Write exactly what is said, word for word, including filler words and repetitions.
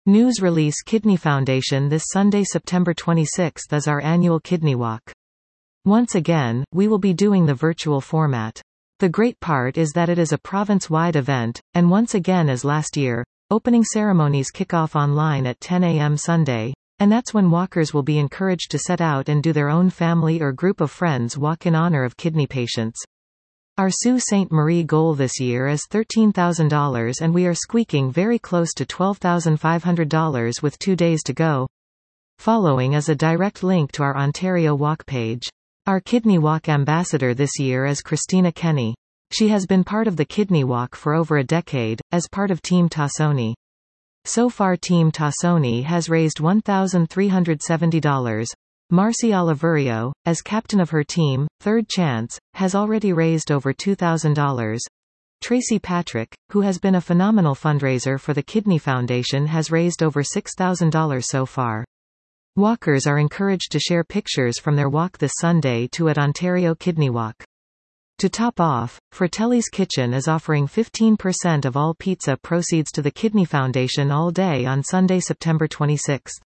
News release Kidney Foundation. This Sunday, September twenty-sixth, is our annual Kidney Walk. Once again, we will be doing the virtual format. The great part is that it is a province-wide event, and once again as last year, opening ceremonies kick off online at ten A M Sunday, and that's when walkers will be encouraged to set out and do their own family or group of friends walk in honor of kidney patients. Our Sault Ste. Marie goal this year is thirteen thousand dollars, and we are squeaking very close to twelve thousand five hundred dollars with two days to go. Following is a direct link to our Ontario Walk page. Our Kidney Walk ambassador this year is Christina Kenny. She has been part of the Kidney Walk for over a decade, as part of Team Tassoni. So far Team Tassoni has raised one thousand three hundred seventy dollars. Marcy Oliverio, as captain of her team, Third Chance, has already raised over two thousand dollars. Tracy Patrick, who has been a phenomenal fundraiser for the Kidney Foundation, has raised over six thousand dollars so far. Walkers are encouraged to share pictures from their walk this Sunday to at Ontario Kidney Walk. To top off, Fratelli's Kitchen is offering fifteen percent of all pizza proceeds to the Kidney Foundation all day on Sunday, September twenty-sixth.